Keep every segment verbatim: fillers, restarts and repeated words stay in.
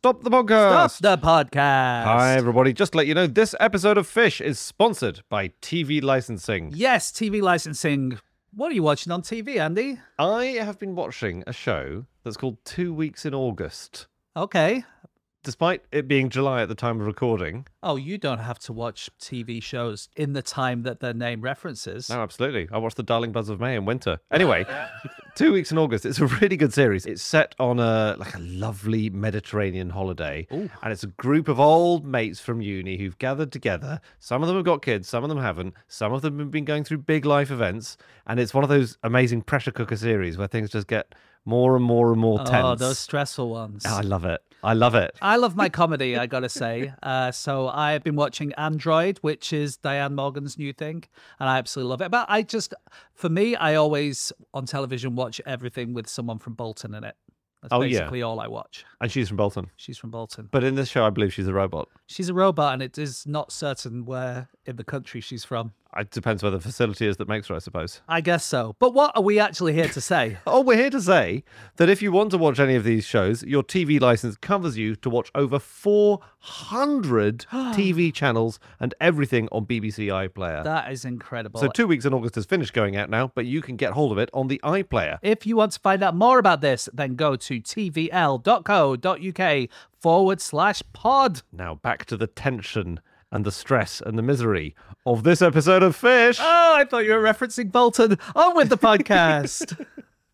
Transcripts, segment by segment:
Stop the podcast. Stop the podcast. Hi, everybody. Just to let you know, this episode of Fish is sponsored by T V licensing. Yes, T V licensing. What are you watching on T V, Andy? I have been watching a show that's called Two Weeks in August. Okay. Despite it being July at the time of recording. Oh, you don't have to watch T V shows in the time that their name references. No, absolutely. I watched The Darling Buzz of May in winter. Anyway, Two Weeks in August. It's a really good series. It's set on a like a lovely Mediterranean holiday. Ooh. And it's a group of old mates from uni who've gathered together. Some of them have got kids, some of them haven't. Some of them have been going through big life events. And it's one of those amazing pressure cooker series where things just get more and more and more tense. Oh, those stressful ones. Oh, I love it. I love it. I love my comedy, I gotta say. Uh, so I've been watching Android, which is Diane Morgan's new thing, and I absolutely love it. But I just, for me, I always, on television, watch everything with someone from Bolton in it. That's Oh, basically yeah. all I watch. And she's from Bolton. She's from Bolton. But in this show, I believe she's a robot. She's a robot, and it is not certain where in the country she's from. It depends where the facility is that makes her, I suppose. I guess so. But what are we actually here to say? Oh, we're here to say that if you want to watch any of these shows, your T V license covers you to watch over four hundred T V channels and everything on B B C iPlayer. That is incredible. So Two Weeks in August has finished going out now, but you can get hold of it on the iPlayer. If you want to find out more about this, then go to tvl.co.uk forward slash pod. Now back to the tension and the stress and the misery of this episode of Fish. Oh, I thought you were referencing Bolton. On with the podcast.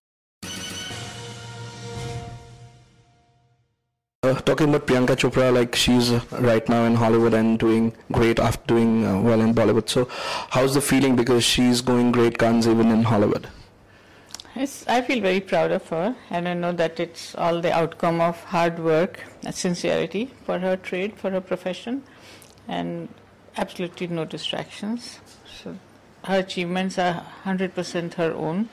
Uh, talking about Priyanka Chopra, like she's uh, right now in Hollywood and doing great after doing uh, well in Bollywood. So how's the feeling, because she's going great guns even in Hollywood? It's, I feel very proud of her, and I know that it's all the outcome of hard work and sincerity for her trade, for her profession, and absolutely no distractions. So her achievements are one hundred percent her own.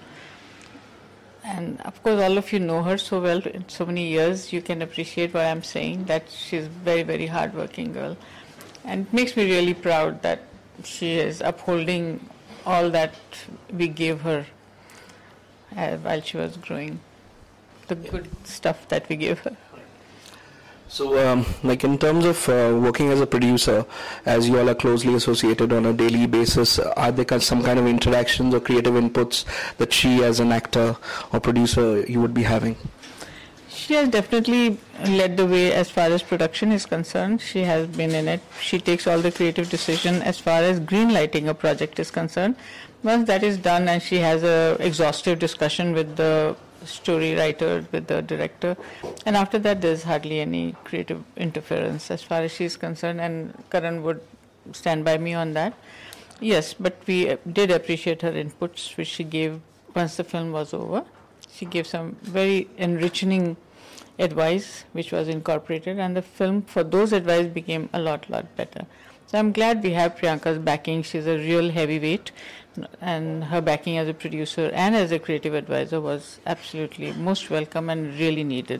And of course, all of you know her so well in so many years, you can appreciate what I'm saying, that she's a very, very hardworking girl. And it makes me really proud that she is upholding all that we gave her uh, while she was growing, the good stuff that we gave her. So, um, like in terms of uh, working as a producer, as you all are closely associated on a daily basis, are there some kind of interactions or creative inputs that she as an actor or producer you would be having? She has definitely led the way as far as production is concerned. She has been in it. She takes all the creative decision as far as green lighting a project is concerned. Once that is done and she has a exhaustive discussion with the story writer, with the director, and after that there's hardly any creative interference as far as she's concerned, and Karan would stand by me on that. Yes, but we did appreciate her inputs which she gave once the film was over. She gave some very enriching advice which was incorporated, and the film for those advice became a lot lot better. So I'm glad we have Priyanka's backing. She's a real heavyweight, and her backing as a producer and as a creative advisor was absolutely most welcome and really needed.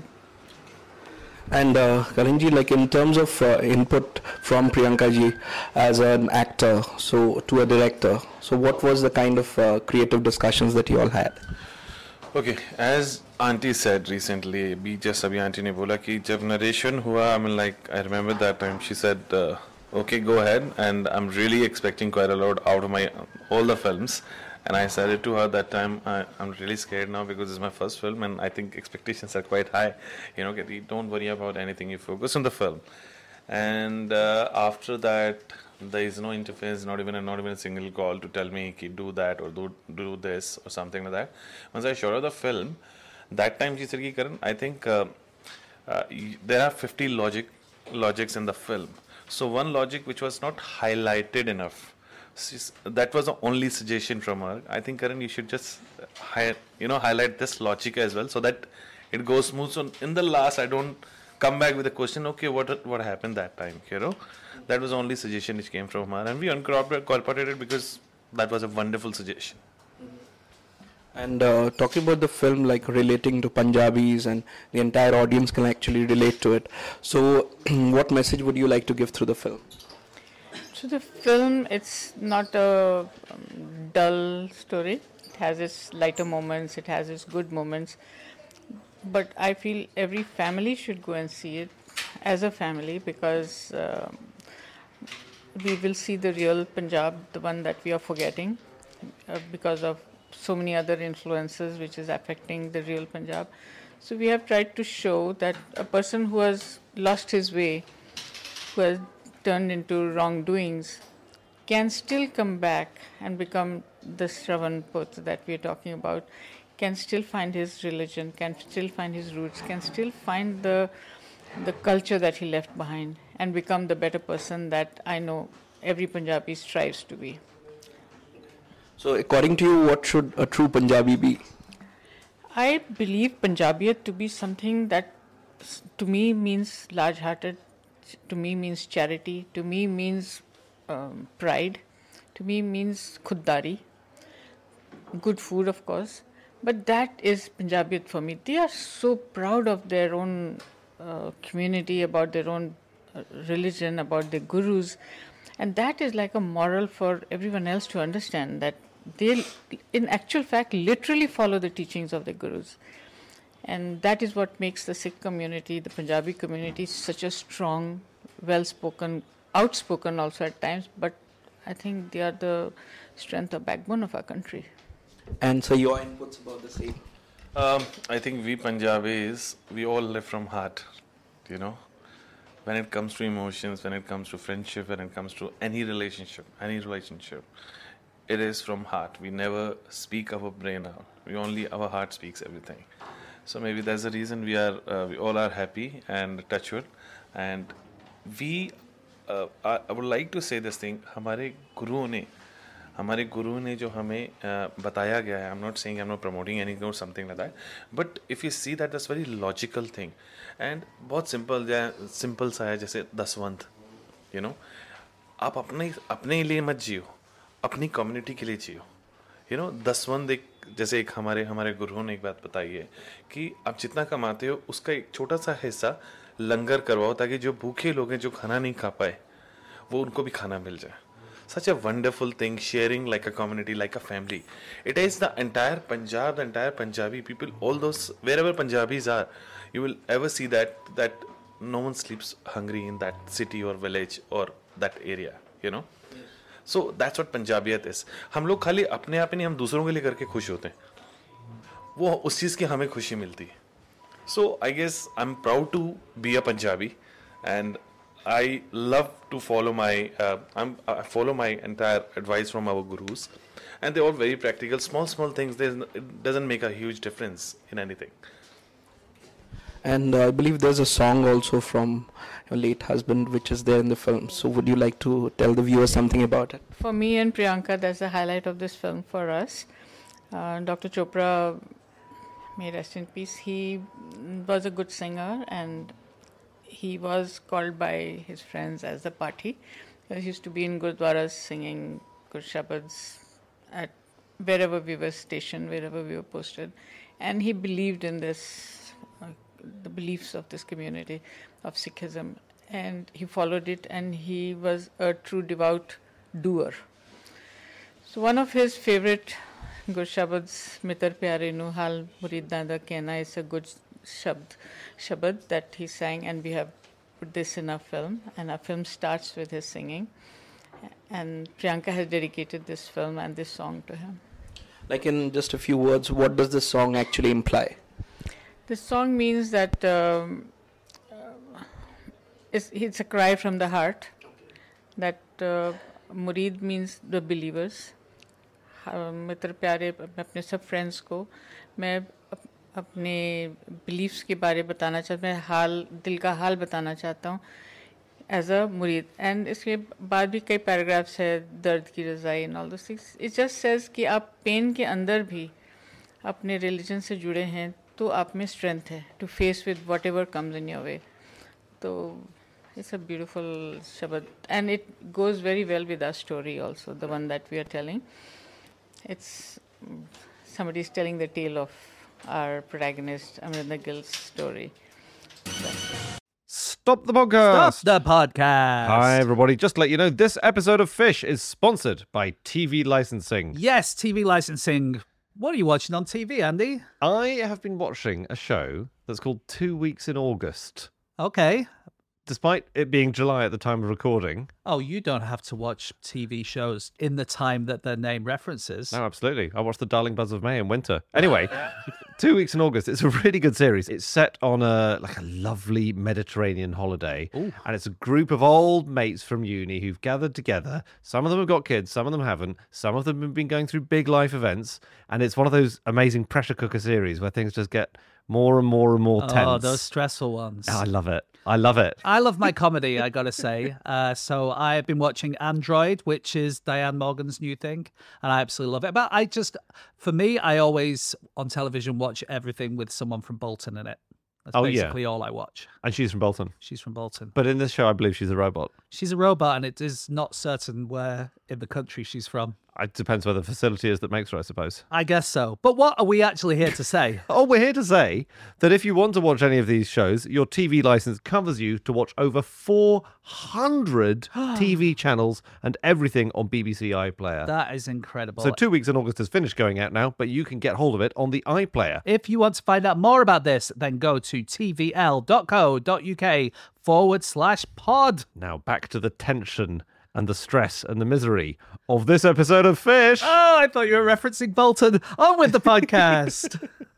And uh, Karanji, like in terms of uh, input from Priyanka ji as an actor, so to a director, so what was the kind of uh, creative discussions that you all had? Okay, as auntie said recently, abhi just abhi auntie ne bola ki jab narration hua, I mean, like I remember that time she said, uh, okay, go ahead, and I'm really expecting quite a lot out of my all the films. And I said it to her that time, I, I'm really scared now because it's my first film and I think expectations are quite high. You know, Kathy, don't worry about anything, you focus on the film. And uh, after that, there is no interference, not even a, not even a single call to tell me ki do that or do do this or something like that. Once I showed her the film, that time she said, ki, Karan, I think uh, uh, there are fifty logic logics in the film. So one logic which was not highlighted enough, that was the only suggestion from her. I think, Karan, you should just hi- you know highlight this logic as well so that it goes smooth. So in the last, I don't come back with a question, okay, what what happened that time, you know? That was the only suggestion which came from her, and we incorporated it because that was a wonderful suggestion. And uh, talking about the film, like relating to Punjabis and the entire audience can actually relate to it. So what message would you like to give through the film? So the film, it's not a um, dull story. It has its lighter moments, it has its good moments. But I feel every family should go and see it. as a family because uh, we will see the real Punjab, the one that we are forgetting uh, because of so many other influences which is affecting the real Punjab. So we have tried to show that a person who has lost his way, who has turned into wrongdoings, can still come back and become the Shravan Putra that we are talking about, can still find his religion, can still find his roots, can still find the the culture that he left behind and become the better person that I know every Punjabi strives to be. So according to you, what should a true Punjabi be? I believe Punjabiyat to be something that to me means large-hearted, to me means charity, to me means um, pride, to me means khuddari, good food of course, but that is Punjabiyat for me. They are so proud of their own uh, community, about their own uh, religion, about their gurus, and that is like a moral for everyone else to understand that they, in actual fact, literally follow the teachings of the gurus. And that is what makes the Sikh community, the Punjabi community, such a strong, well-spoken, outspoken also at times, but I think they are the strength or backbone of our country. And so your inputs about the same? Um, I think we Punjabis, we all live from heart, you know. When it comes to emotions, when it comes to friendship, when it comes to any relationship, any relationship, it is from heart. We never speak our brain out. We only, our heart speaks everything. So maybe that's the reason we are, uh, we all are happy and touchwood. And we, uh, I, I would like to say this thing, हमारे गुरुओं ने, हमारे गुरु ने जो हमें uh, बताया गया है, I'm not saying I'm not promoting anything or something like that, but if you see that, that's very logical thing. And बहुत simple, simple सा है, जैसे दसवंत, you know, आप अपने अपने लिए मत जियो, अपनी कम्युनिटी के लिए जियो, you know, दसवंत एक जैसे एक हमारे हमारे गुरुओं ने एक बात बताई है कि आप जितना कमाते हो उसका एक छोटा सा हिस्सा लंगर करवाओ ताकि जो भूखे लोग हैं जो खाना नहीं खा पाए वो उनको भी खाना मिल जाए. Such a wonderful thing, sharing like a community, like a family. It is the entire Punjab, the entire Punjabi people, all those, wherever Punjabis are, you will ever see that that no one sleeps hungry in that city or village or that area, you know. So that's what Punjabiyat is. हम लोग खाली अपने आप नहीं, हम दूसरों के लिए करके खुश होते हैं. वो उस चीज़ की हमें खुशी मिलती है. So I guess I'm proud to be a Punjabi, and I love to follow my uh, I'm, I follow my entire advice from our gurus, and they're all very practical. Small small things. There's, it doesn't make a huge difference in anything. And uh, I believe there's a song also from your late husband which is there in the film. So would you like to tell the viewers something about it? For me and Priyanka, that's the highlight of this film for us. Uh, Doctor Chopra, may rest in peace, he was a good singer, and he was called by his friends as the Pathi. He used to be in Gurdwaras singing good shabads at wherever we were stationed, wherever we were posted. And he believed in this, uh, the beliefs of this community of Sikhism. And he followed it, and he was a true devout doer. So one of his favorite good shabads, Mitar Pyare Nu Hal Muriddan Da Kehna, is a good shabd, shabad that he sang, and we have put this in our film, and our film starts with his singing, and Priyanka has dedicated this film and this song to him. Like in just a few words, what does this song actually imply? This song means that um, uh, it's, it's a cry from the heart, that uh, Murid means the believers. मित्र प्यारे अपने सब friends को मैं अपने beliefs के बारे बताना चाहता हूँ, मैं हाल दिल का हाल बताना चाहता हूँ एज अ मुरीद. एंड इसके बाद भी कई पैराग्राफ्स है, दर्द की रज़ाई and all those things. It just says कि आप पेन के अंदर भी अपने रिलीजन से जुड़े हैं तो आप में स्ट्रेंथ है to face with whatever comes in your way. तो इट्स अ ब्यूटिफुल शब्द, and it goes very well with our story also, the one that we are telling. It's somebody is telling the tale of our protagonist, Amrinder Gill's story. Stop the podcast. Stop the podcast. Hi, everybody. Just to let you know, this episode of Fish is sponsored by T V licensing. Yes, T V licensing. What are you watching on T V, Andy? I have been watching a show that's called Two Weeks in August. Okay. despite it being July at the time of recording. Oh, you don't have to watch T V shows in the time that their name references. No, absolutely. I watched The Darling Buzz of May in winter. Anyway, Two Weeks in August. It's a really good series. It's set on a like a lovely Mediterranean holiday. Ooh. And it's a group of old mates from uni who've gathered together. Some of them have got kids, some of them haven't. Some of them have been going through big life events. And it's one of those amazing pressure cooker series where things just get more and more and more tense. Oh, those stressful ones. Oh, I love it. I love it. I love my comedy, I gotta say. Uh, so I've been watching Android, which is Diane Morgan's new thing, and I absolutely love it. But I just, for me, I always on television watch everything with someone from Bolton in it. That's Oh, yeah. basically all I watch. And she's from Bolton. She's from Bolton. But in this show, I believe she's a robot. She's a robot, and it is not certain where in the country she's from. It depends where the facility is that makes her, I suppose. I guess so. But what are we actually here to say? Oh, we're here to say that if you want to watch any of these shows, your T V license covers you to watch over four hundred T V channels and everything on B B C iPlayer. That is incredible. So Two Weeks in August has finished going out now, but you can get hold of it on the iPlayer. If you want to find out more about this, then go to tvl.co.uk forward slash pod. Now back to the tension and the stress and the misery of this episode of Fish. Oh, I thought you were referencing Bolton. On with the podcast.